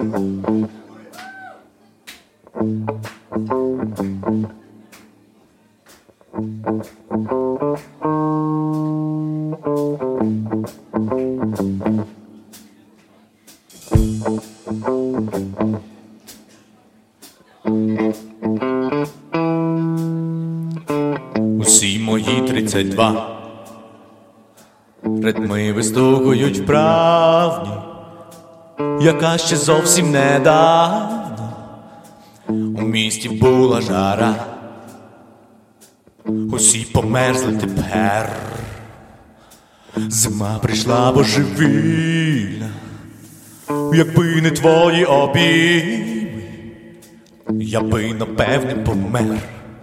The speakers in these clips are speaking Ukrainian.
Усі мої 32 ритми вистукують вправні, яка ще зовсім недавно у місті була жара. Усі померзли тепер, зима прийшла божевільна. Якби не твої обійми, я би напевне помер.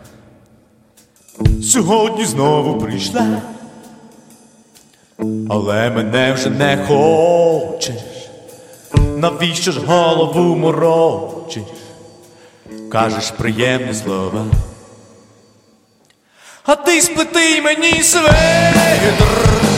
Сьогодні знову прийшла, але мене вже не хочеш. Навіщо ж голову морочиш? Кажеш приємні слова, а ти сплети мені свитер,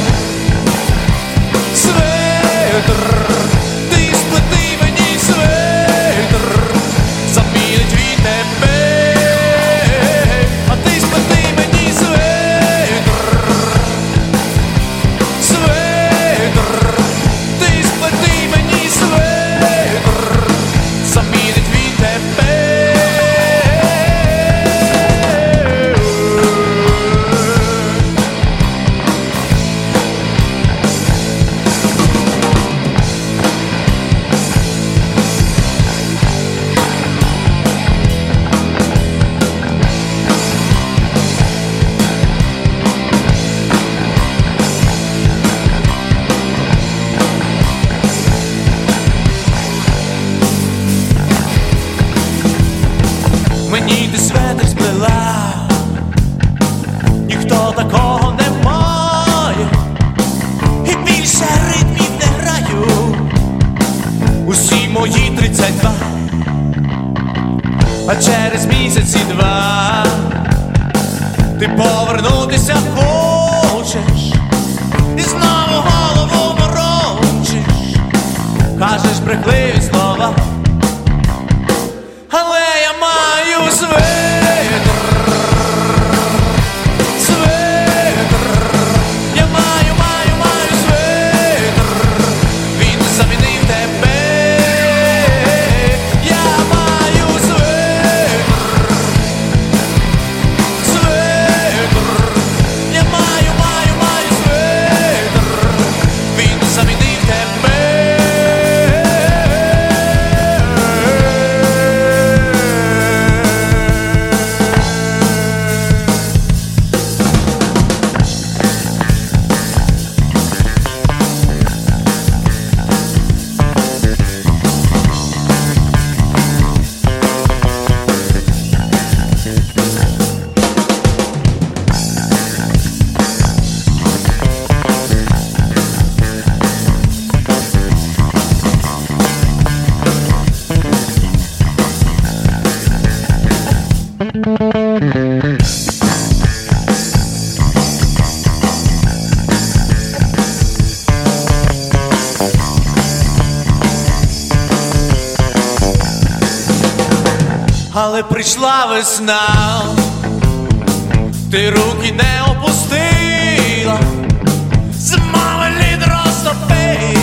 свитер. Ти сплети мені свитер, замінить від тебе. А ти сплети мені свитер, свитер. Ти сплети мені свитер, замінить від тебе. Мені ти светр сплела, ніхто такого не має, і більше ритмів не граю. Усі мої 32, а через місяць і два ти повернутися хочеш, і знову голову морочиш. Кажеш брехливі слова, але я маю свитер, свитер. Я маю свитер, він замінив тебе. Я маю свитер, свитер. Я маю свитер, він замінив тебе. Але прийшла весна, ти руки не опустила, зима велить розтопити.